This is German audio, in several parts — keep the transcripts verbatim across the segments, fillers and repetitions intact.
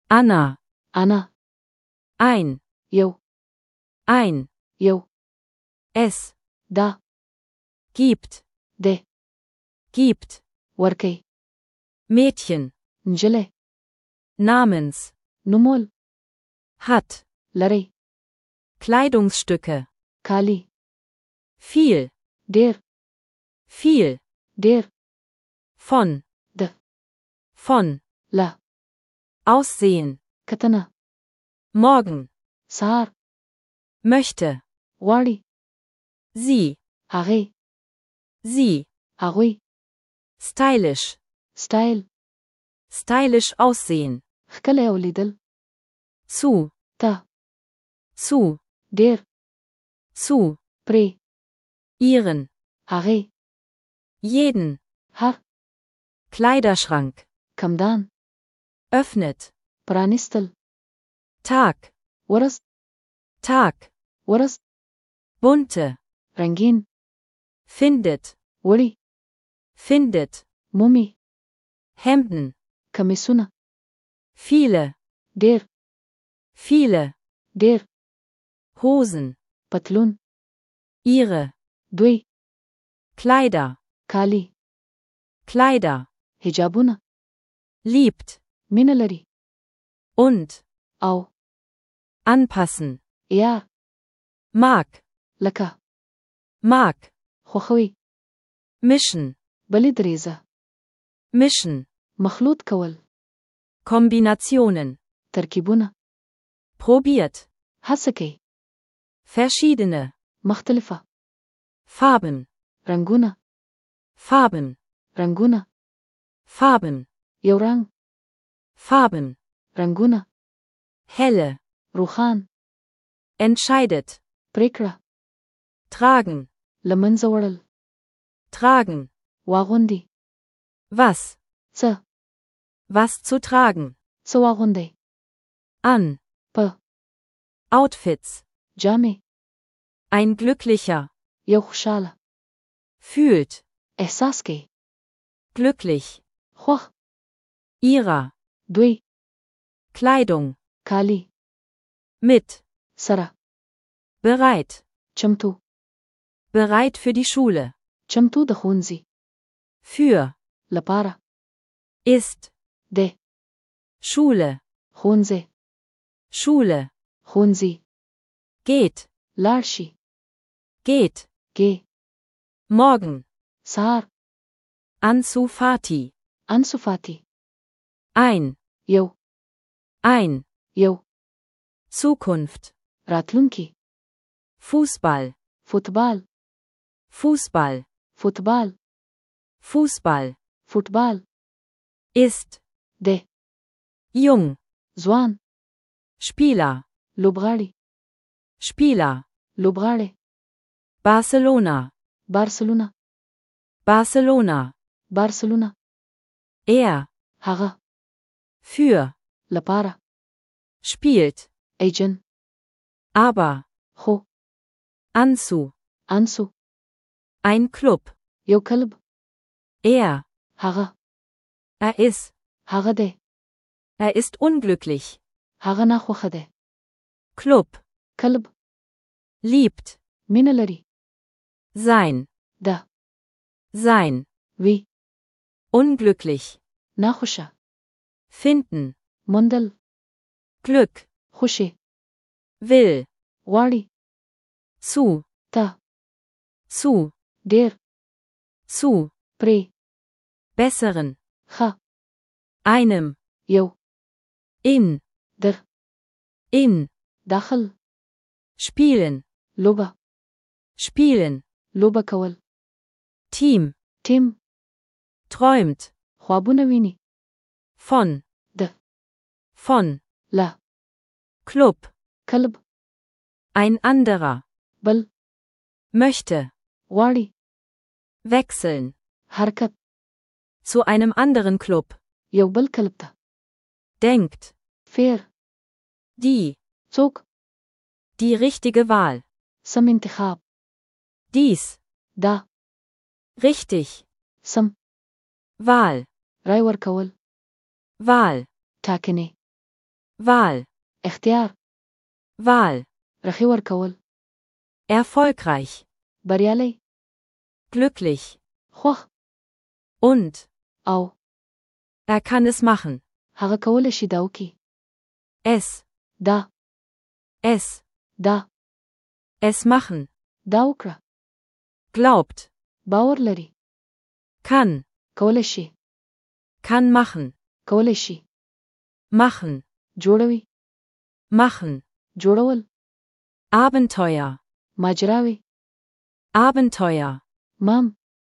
Anna. أنا. Ein. يو. Ein. يو. Es. دا. Gibt. ده. Gibt. وركي. Mädchen. نجلي. Namens. نمول. Hat. لري. Kleidungsstücke. كالي. Viel. دير. Viel. دير. Von. ده. Von. لا. Aussehen. كتنا. Morgen. سهار. Möchte. غواړي. Sie. هغې. Sie. هغوی. Stylisch. ستایل. Stylisch aussehen. ښکلی ولیدل. Zu. ته. Zu. ډېر. Zu. پرې. Ihren. هغې. Jeden. هر. Kleiderschrank. کمدان. Öffnet. پرانیستل. Tag. ورځ. Tag. ورځ. Bunte. رنگین. Findet. وړي. Findet. مومي. Hemden. کمیسونه. Viele. ډېر. Viele. ډېر. Hosen. پتلون. Ihre. دوی. Kleider. کالی. Kleider. حجابونه. Liebt. مینه لري. Und. او. Anpassen. یا. Mag. لکه. Mag. خوښوي. Mischen. بلې دریزه. Mischen. مخلوط کول. Kombinationen. ترکیبونه. Probiert. هڅه کوي. Verschiedene. مختلفه. Farben. رنگونه. Farben. رنگونه. Farben. یو رنگ. Farben. رنگونه. Helle. روخان. Entscheidet. پریکړه. Tragen. لمنځه وړل. Tragen. واغوندي. Was. څه. Was zu tragen. څه واغوندي. An. په. Outfits. جامې. Ein glücklicher. یو خوشاله. Fühlt. احساس کوي. Glücklich. خوښ. Ihrer. دوی. Kleidung. کالی. Mit. سره. Bereit. چمتو. Bereit für die Schule. چمتو د ښوونځي. Für. لپاره. Ist. د. Schule. ښوونځی. Schule. ښوونځي. Geht. لاړ شي. Geht. کې. Morgen. سهار. Ansu Fati. انسو فاتی. Ein. یو. Ein. یو. Zukunft. راتلونکی. Fußball. فوتبال. Fußball. فوتبال. Fußball. فوتبال. Ist. د. Jung. ځوان. Spieler. لوبغاړي. Spieler. لوبغاړي. Barcelona. بارسلونا. Barcelona. بارسلونا. Er. هغه. Für. لپاره. Spielt. ایجن. Aber. خو. Anzu. انسو. Ein Club. یو کلب. Er. هغه. Er ist. هغه دی. Er ist unglücklich. هغه ناخوښه دی. Club. کلب. Liebt. مینه لري. Sein. ده. Sein. وی. Unglücklich. ناخوښه. Finden. موندل. Glück. خوشي. Will. غواړي. Zu. ته. Zu. ډېر. Zu. پرې. Besseren. ښه. Einem. یو. In. در. In. داخل. Spielen. لوبه. Spielen. لوبه کول. Team. Team. Träumt. خوابونه ویني. Von. د. Von. لا. Club. كلب. Ein anderer. بل. Möchte. غواړي. Wechseln. حرکت. Zu einem anderen Club. یو بل کلب ته. Denkt. Fair. Die. څوک. Die richtige Wahl. سم انتخاب. Dies. دا. Richtig. سم. Wahl. رای ورکول. Wahl. ټاکنې. Wahl, اختیار Wahl, رخي ورکول erfolgreich, بریالی glücklich, خوښ und, او er kann es machen, هغه کولی شي دا وکړي es, دا es, دا es machen, دا وکړه glaubt, باور لري kann, کولی شي kann machen, کولی شي machen, جوړوي machen, جوړول Abenteuer, ماجراوي Abenteuer, مام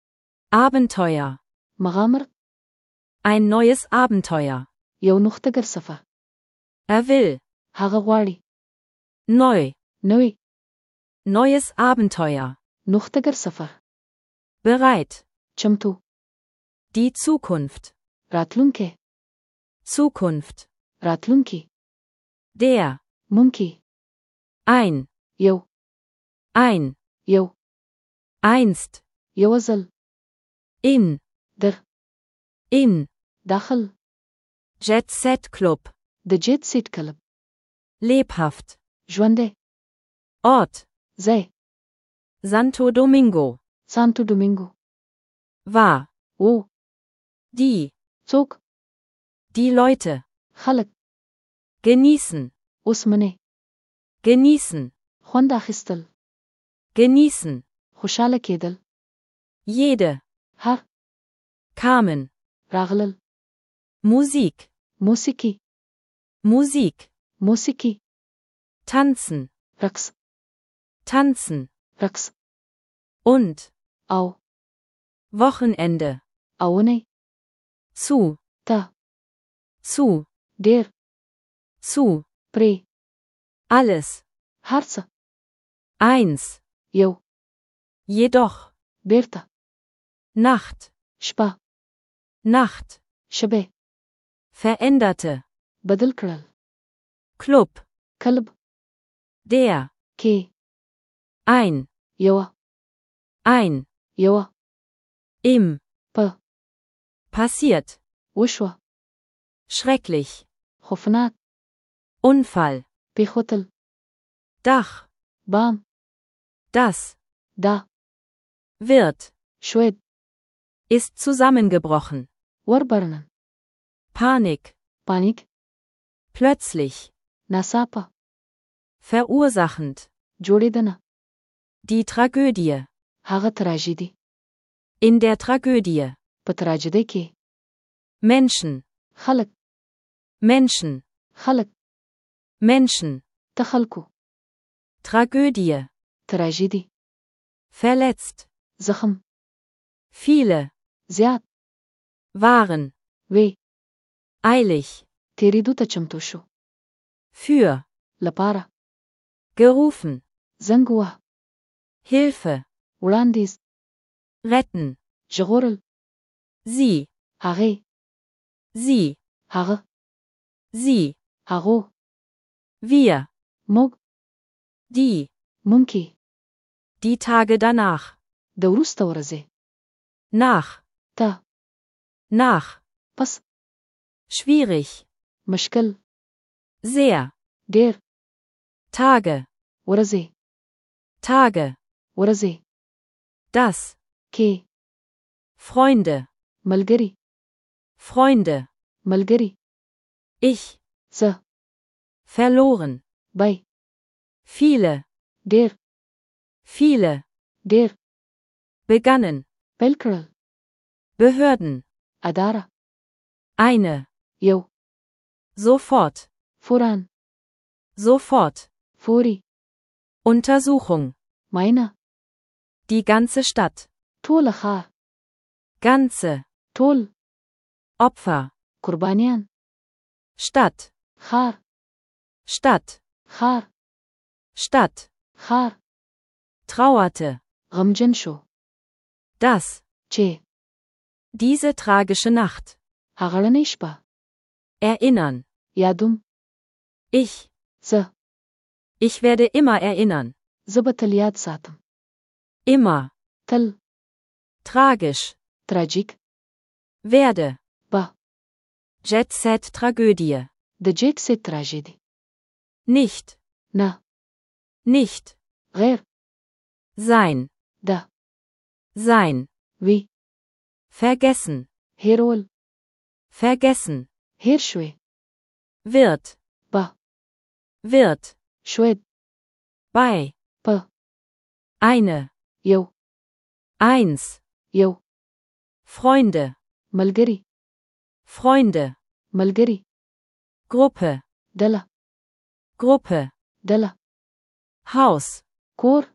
Abenteuer, مغامر ein neues Abenteuer, یو نوښتګر سفر er will, هغه غواړي neu, نوی neues Abenteuer, نوښتګر سفر bereit, چمتو die Zukunft, راتلونکی Zukunft, راتلونکی der, ممکن ein, یو ein, یو einst, یو ځل in, در in, داخل Jet Set Club, د جیت سیټ کلب lebhaft, ژوندی Ort, ځای Santo Domingo, سانتو دومینګو war, و die, څوک die Leute, خلک genießen, اوس منی genießen, خوند اخیستل genießen, خوشاله کېدل jede, هر kamen, راغلل Musik, موسیقي Musik, موسیقي tanzen, رقص tanzen, رقص und, او Wochenende, اونۍ zu, ته zu, ډیر zu, پرې alles, هر څه eins, یو jedoch, بیرته Nacht, شپه Nacht, شبه veränderte, بدل کړل Club, کلب der, کې ein, یوه ein, یوه im, په passiert, وشوه schrecklich, خوفناک Unfall, پیښوتل Dach, بام das, دا wird, شوید ist zusammengebrochen, وربرنن Panik, پانیک plötzlich, ناڅاپه verursachend, جوړېدنه die Tragödie, هغه تراژیدي in der Tragödie, په تراژیدۍ کې Menschen, خلک Menschen, خلک Menschen, ته خلکو Tragödie, تراژیدي verletzt, زخم viele, زیات waren, وی eilig, تیریدو ته چمتو شو für, لپاره gerufen, زنګ وه Hilfe, وړاندیز retten, ژغورل sie, هغې sie, هغه sie, هغو wir, موږ die, ممکن die Tage danach, د وروسته ورځې nach, ته nach, پس schwierig, مشکل sehr, ډیر Tage, ورځې Tage, ورځې das, کې Freunde, ملګری Freunde, ملګری ich, زه verloren, بای viele, ډیر viele, ډیر begannen, پیل کړل Behörden, اداره eine, یو sofort, فوران sofort, فوري Untersuchung, ماینه die ganze Stadt, ټوله ښار ganze, ټول Opfer, قربانیان Stadt, ښار Stadt, ښار Stadt, ښار trauerte, غمجن شو das, چې diese tragische Nacht, هغه رڼې شپه erinnern, یادوم ich, زه ich werde immer erinnern, زه به تل یاد ساتم immer, تل tragisch, تراجیک werde, به Jet Set Tragödie, د جیک سے تراژیدي. Nicht. نه. Nicht. غیر. Sein. ده. Sein. وی. Vergessen. هیرول. Vergessen. هیر شوی. Wird. با. Wird. شوید. Bei. په. Eine. یو. Eins. یو. Freunde. ملګری. Freunde. ملګری. Gruppe. ډله. Gruppe. ډله. Haus. کور.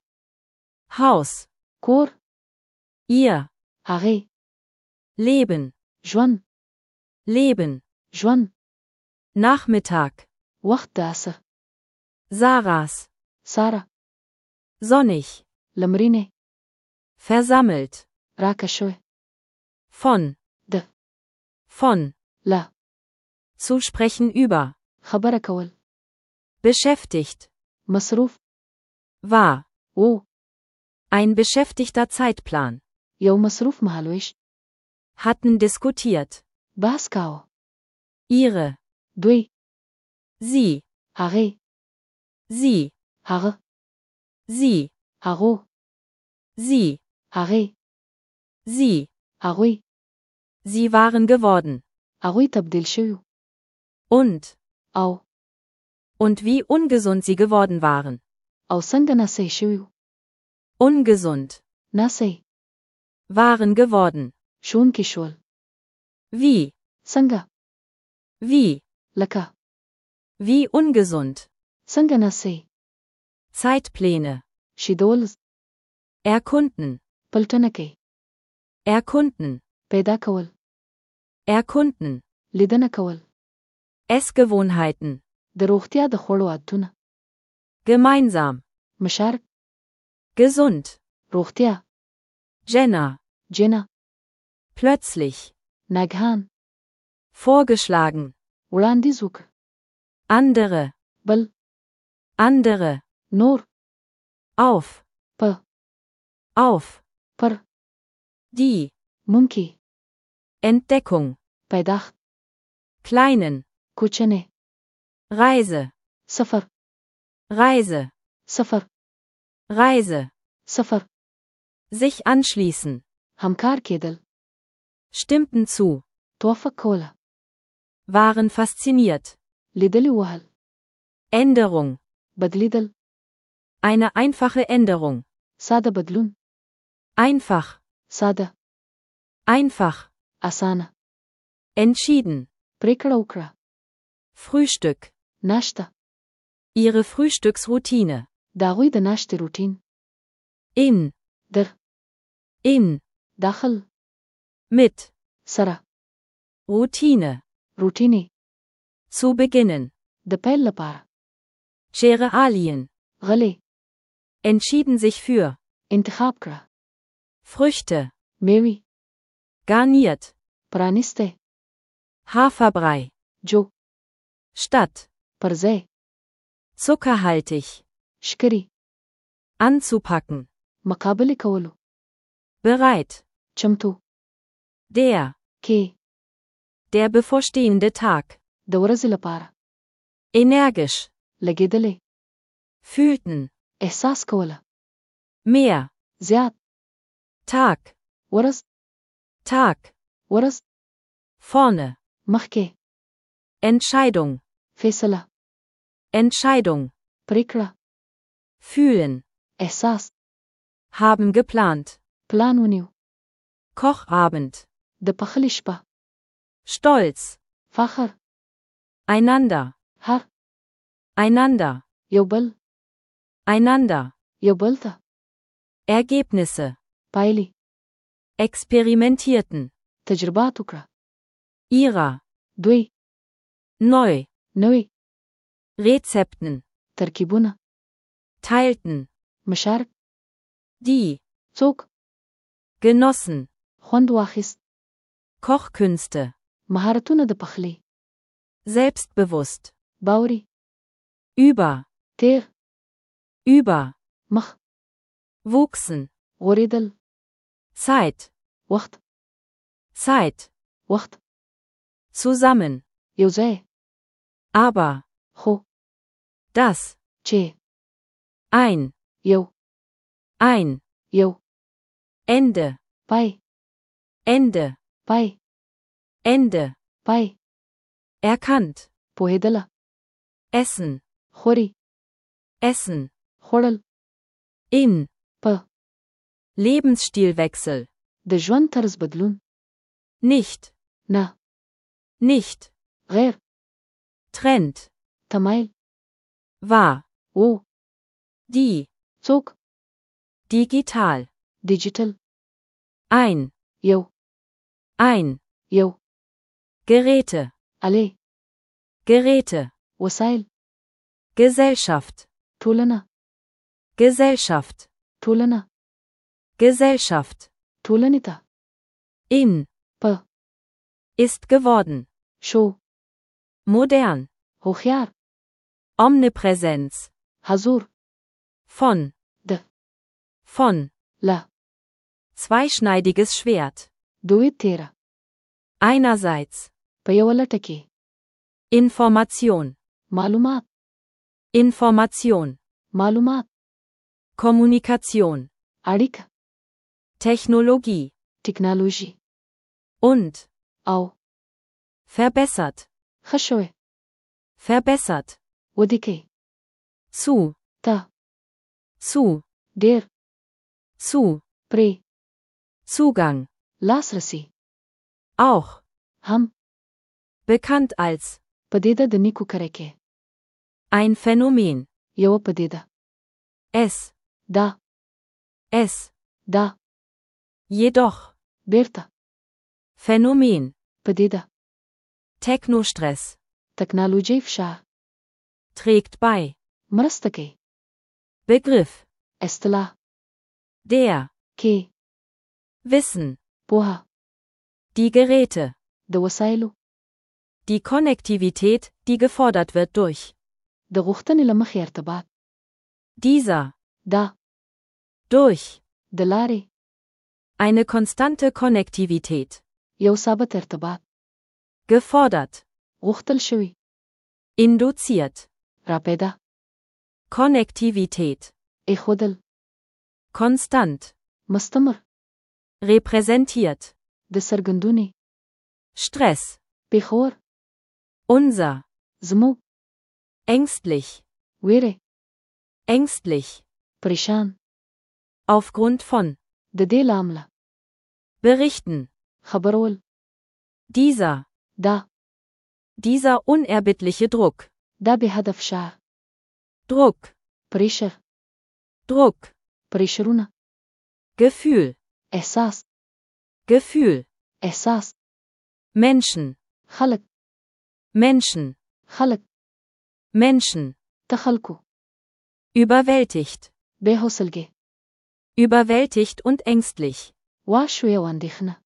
Haus. کور. Ihr. هغې. Leben. ژوند. Leben. ژوند. Nachmittag. وخت د عصر. Sarahs. سارا. Sonnig. لمرینې. Versammelt. راکه شوی. Von. د. Von. له. Zu sprechen über. خبره کول. Beschäftigt. مصروف. War. و. Ein beschäftigter Zeitplan. یو مصروف مهالویش. Hatten diskutiert. بحث کاوه. Ihre. دوی. Sie. هغې. Sie. هغه. Sie. هغو. Sie. هغې. Sie. هغوی. Sie waren geworden. هغوی تبدیل شویو. Und. او. Und wie ungesund sie geworden waren. او څنګه نسې شویو. Ungesund. نسې. Waren geworden. شونکي شول. Wie. څنګه. Wie. لکه. Wie ungesund. څنګه نسې. Zeitpläne. شیدول. Erkunden. پلټنه کوي. Erkunden. پیدا کول. Erkunden. لیدنه کول. Essgewohnheiten. د روغتیا د خوړو عادتونه. Gemeinsam. مشارک. Gesund. روغتیا. Jenna. جنه. Plötzlich. ناګهان. Vorgeschlagen. وړاندیز وکړ. Andere. بل. Andere. نور. Auf. په. Auf. پر. Die. ممکن. Entdeckung. پیداخت. Kleinen. کوچنه. Reise. سفر. Reise. سفر. Reise. سفر. Sich anschließen. همکار کېدل. Stimmten zu. توافق کوله. Waren fasziniert. لیدلی وهل. Änderung. بدلیدل. Eine einfache Änderung. ساده بدلون. Einfach. ساده. Einfach. اسانه. Entschieden. پریکړه وکړه. Frühstück. ناشته. Ihre Frühstücksroutine. د هغوی د ناشتې روټین. In. در. In. داخل. Mit. سره. Routine. روټینې. Zu beginnen. د پیل لپاره. Cerealien. غلې. Entschieden sich für. انتخاب کړه. Früchte. میوې. Garniert. پرانیسته. Haferbrei. جو. Statt. پرځای. Zuckerhaltig. شکري. Anzupacken. مقابله کولو. Bereit. چمتو. Der. کې. Der bevorstehende Tag. د ورځې لپاره. Energisch. لګېدلې. Fühlten. احساس کوله. Mehr. زیات. Tag. ورځ. Tag. ورځ. Vorne. مخکې. Entscheidung. فیصله. Entscheidung. پریکړه. Fühlen. احساس. Haben geplant. پلان ونیو. Kochabend. د پخلي شپه. Stolz. فخر. Einander. هر. Einander. یو بل. Einander. یو بل ته. Ergebnisse. پایلې. Experimentierten. تجربات وکړه. Ihrer. دوی. Neu. نوې. Rezepten. ترکیبونه. Teilten. مشارک. Die. څوک. Genossen. خوند واخیست. Kochkünste. مهارتونه د پخلي. Selbstbewusst. باوري. Über. تیر. Über. مخ. Wuchsen. غوړېدل. Zeit. وخت. Zeit. وخت. Zusammen. یو ځای. Aber. خو Das. چې Ein. یو Ein. یو Ende. پای Ende. پای Ende. پای Erkannt. پوهېدله Essen. خوري Essen. خوړل In. په Lebensstilwechsel. د ژوند طرز بدلون Nicht. نه Nicht. غیر Trend. تمایل War. و Die. څوک Digital. ډیجیټل Ein. یو Ein. یو Geräte. الې Geräte. وسایل Gesellschaft. ټولنه Gesellschaft. ټولنه Gesellschaft. ټولنې ته In. په Ist geworden. شو Modern. هوښیار Omnipräsenz. حضور Von. د Von. له Zweischneidiges Schwert. دوی تیره Einerseits. په یوه لټه کې Information. معلومات Information. معلومات Kommunikation. اړیکه Technologie. ټکنالوژي Und. او Verbessert. ښه شوی Verbessert. ودې کوي Zu. ته Zu. ډیر Zu. پرې Zugang. لاسرسي Auch. هم Bekannt als. پدیده د نیکو کړی کې Ein Phänomen. یوه پدیده Es. دا Es. دا Jedoch. بیرته Phänomen. پدیده Technostress. تکنالوژي فشار Trägt bei. مرسته کوي Begriff. اصطلاح Der. کې Wissen. پوهه Die Geräte. د وسایلو Die Konnektivität, die gefordert wird durch. د غوښتنې له مخې ارتباط Dieser. دا Durch. د لارې Eine konstante Konnektivität. یو ثابت ارتباط Gefordert. غوښتل شوی Induziert. راپیدا Konnektivität. ایښودل Konstant. مستمر Repräsentiert. د څرګندونې Stress. پیښور Unser. زموږ Ängstlich. ویرې Ängstlich. پریشان Aufgrund von. د دې له امله Berichten. خبرول Dieser. دا Dieser unerbittliche Druck. دا به هدف شاه Druck. پریشر Druck. پریشرونه Gefühl. احساس Gefühl. احساس Menschen. خلق Menschen. خلق Menschen. ته خلکو Überwältigt. بې حوصلګي Überwältigt und ängstlich. واش یو اندېښنه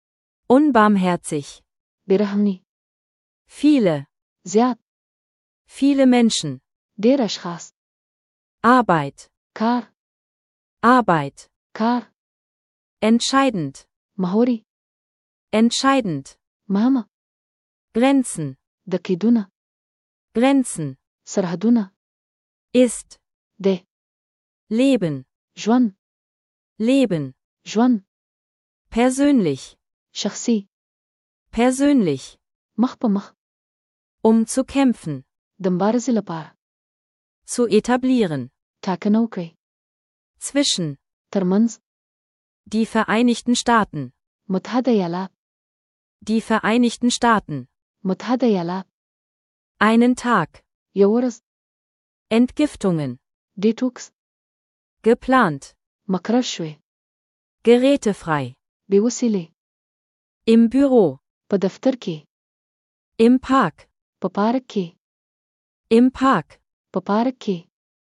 Unbarmherzig. بېرحمي Viele. زیات Viele Menschen. ډېر اشخاص Arbeit. کار Arbeit. کار Entscheidend. مهوري Entscheidend. مهمه Grenzen. د قیدونه Grenzen. سرحدونه Ist. د Leben. ژوند Leben. ژوند Persönlich. شخصي Persönlich. مخ په مخ Um zu kämpfen. د مبارزې لپاره Zu etablieren. ټاکنه وکړئ Zwischen. ترمنځ Die Vereinigten Staaten. متحده ایالات Die Vereinigten Staaten. متحده ایالات Einen Tag. یو ورځ Entgiftungen. ډیټوکس Geplant. مقرر شوی Gerätefrei. بې وسیلې Im Büro. په دفتر کې Im Park. په پارک کې Im Park. په پارک کې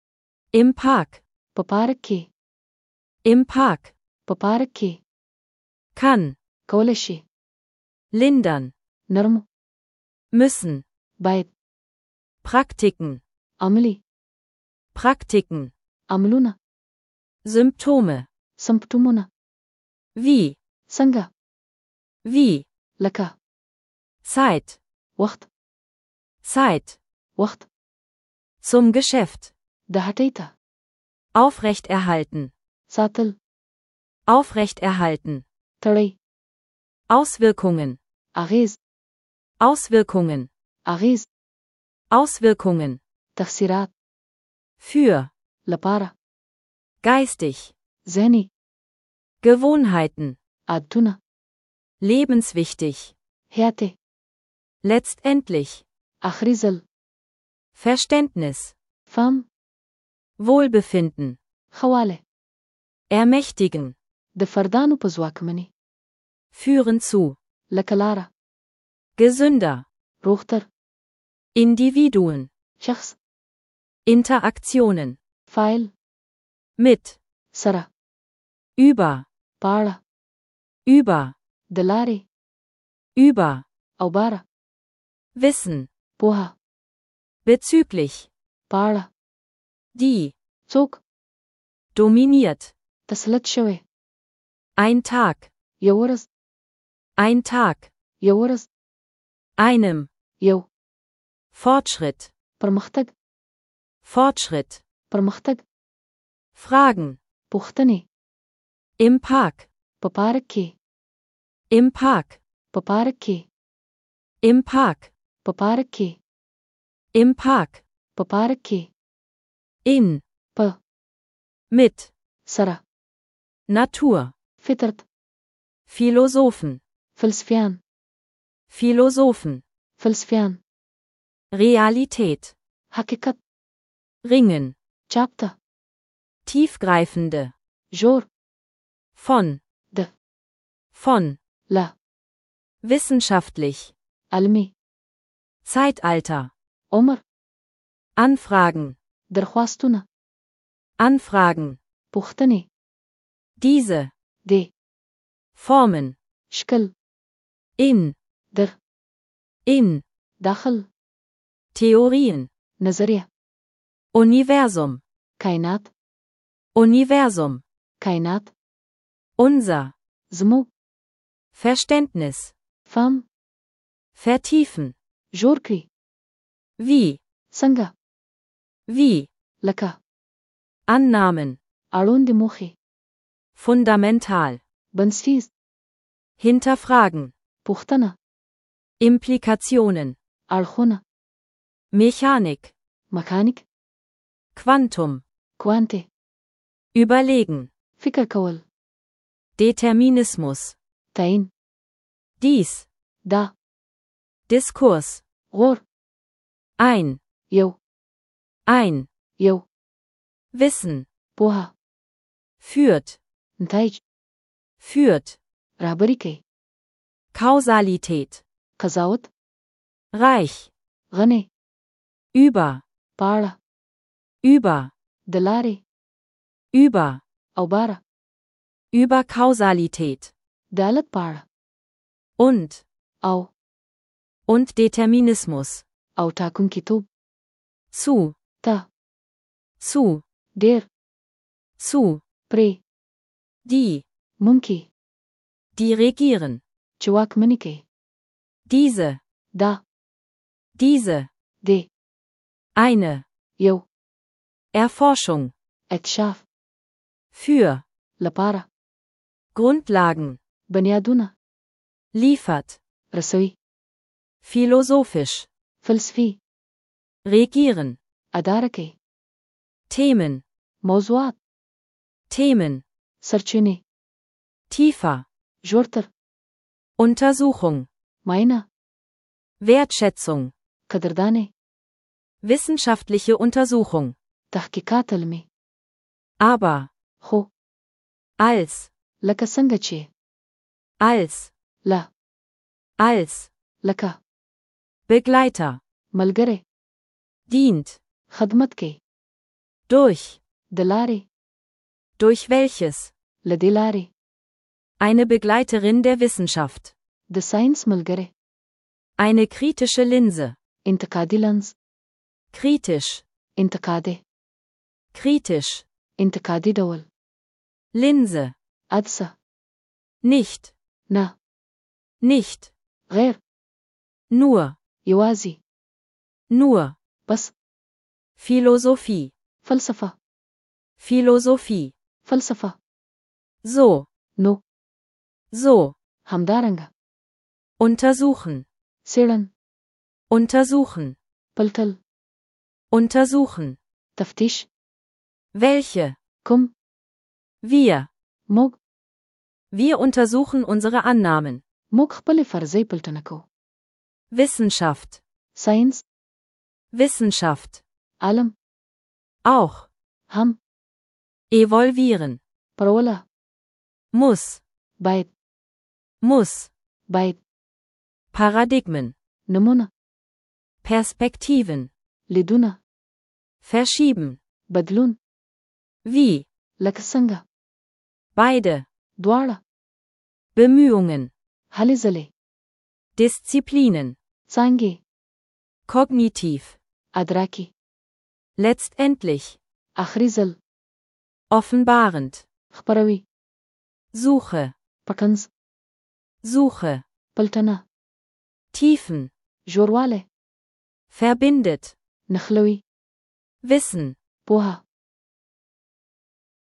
Im Park. په پارک کې Im Park. په پارک کې Kann. کولی شي Lindern. نرمو Müssen. باید Praktiken. عملی Praktiken. عملونه Symptome. سمپټومونه Wie. څنګه Wie. لکه Zeit. وخت Zeit. وخت. Zum Geschäft. د هټۍ ته. Aufrechterhalten. ساتل. Aufrechterhalten. تړی. Auswirkungen. اغیز. Auswirkungen. اغیز. Auswirkungen. تفسیرات. Für. لپاره. Geistig. ذهني. Gewohnheiten. عادتونه. Lebenswichtig. حیاتي. Letztendlich. آخري ځل. Verständnis. فهم. Wohlbefinden. خواله. Ermächtigen. د فردانو په ځواکمنۍ. Führen zu. لکه لاره. Gesünder. روغتر. Individuen. شخص. Interaktionen. فاعل. Mit. سره. Über. پاړه. Über. د لارې. Über. او باره. Wissen. پوهه. Bezüglich. پاړه. Die. څوک. Dominiert. تسلط شوی. Ein Tag. یو ورځ. Ein Tag. یو ورځ. Einem. یو. Fortschritt. پرمختګ. Fortschritt. پرمختګ. Fragen. پوښتنې. Im Park. په پارک کې. Im Park. په پارک کې. Im Park. په پارک کې. Im Park. په پارک کې. In. په. Mit. سره. Natur. فطرت. Philosophen. فلسفیان. Philosophen. فلسفیان. Realität. حقیقت. Ringen. چاپته. Tiefgreifende. ژور. Von. د. Von. له. Wissenschaftlich. علمي. Zeitalter. عمر. Anfragen. درخواستونه. Anfragen. پوښتنې. Diese. د. Formen. شکل. In. در. In. داخل. Theorien. نظریه. Universum. کائنات. Universum. کائنات. Unser. زمو. Verständnis. فهم. Vertiefen. ژور کړي. Wie. څنګه. Wie. لکه. Annahmen. اړوند موخې. Fundamental. بنسټیز. Hinterfragen. پوښتنه. Implikationen. اړخونه. Mechanik. مکانیک. Quantum. کوانټه. Überlegen. فکر کول. Determinismus. تعین. Dies. دا. Diskurs. غور. Ein. یو. Ein. یو. Wissen. پوهه. Führt. نتایج. Führt. رهبری کوي. Kausalität. قضاوت. Reich. غني. Über. پاړه. Über. د لارې. Über. او باره. Über Kausalität. د حالت پاړه. Und. او. Und Determinismus. او ټاکونکي توب. Zu. ته. Zu. ډیر. Zu. پرې. Die. ممکن. Die regieren. چې واکمني کوي. Diese. دا. Diese. د. Eine. یو. Erforschung. اکتشاف. Für. لپاره. Grundlagen. بنیادونه. Liefert. رسوي. Philosophisch. فلسفي. Regieren. اداره کوي. Themen. موضوعات. Themen. سرچینې. Tiefer. ژورتر. Untersuchung. معاینه. Wertschätzung. قدردانه. Wissenschaftliche Untersuchung. تحقیقات علمي. Aber. خو. Als. لکه څنګه چې. Als. لا. Als. لکه. Begleiter. ملګری. Dient. خدمت کوي. Durch. د لارې. Durch welches. له دې لارې. Eine Begleiterin der Wissenschaft. د ساينس ملګری. Eine kritische Linse. انتقادي لنز. Kritisch. انتقادي. Kritisch. انتقادي ډول. Linse. عدسه. Nicht. نه. Nicht. غیر. Nur. یوازي. Nur. بس Philosophie, فلسفة Philosophie, فلسفة so, نو so, همدارنګه untersuchen, څېړن untersuchen, پلټل untersuchen, تفتیش welche, کوم wir, موږ wir untersuchen unsere Annahmen, موږ خپلې فرضۍ پلټنه کوو Wissenschaft, ساينس Wissenschaft, علم auch, هم evolvieren, پروله muss, باید muss, باید Paradigmen, نمونه Perspektiven, لیدونه verschieben, بدلون wie, لکه څنګه beide, دواړه Bemühungen, هلې ځلې Disziplinen, څانګې kognitiv, ادراکي letztendlich, آخري ځل offenbarend, خپروي Suche, پټنز Suche, پلټنه Tiefen, ژوروالی verbindet, نښلوي Wissen, پوهه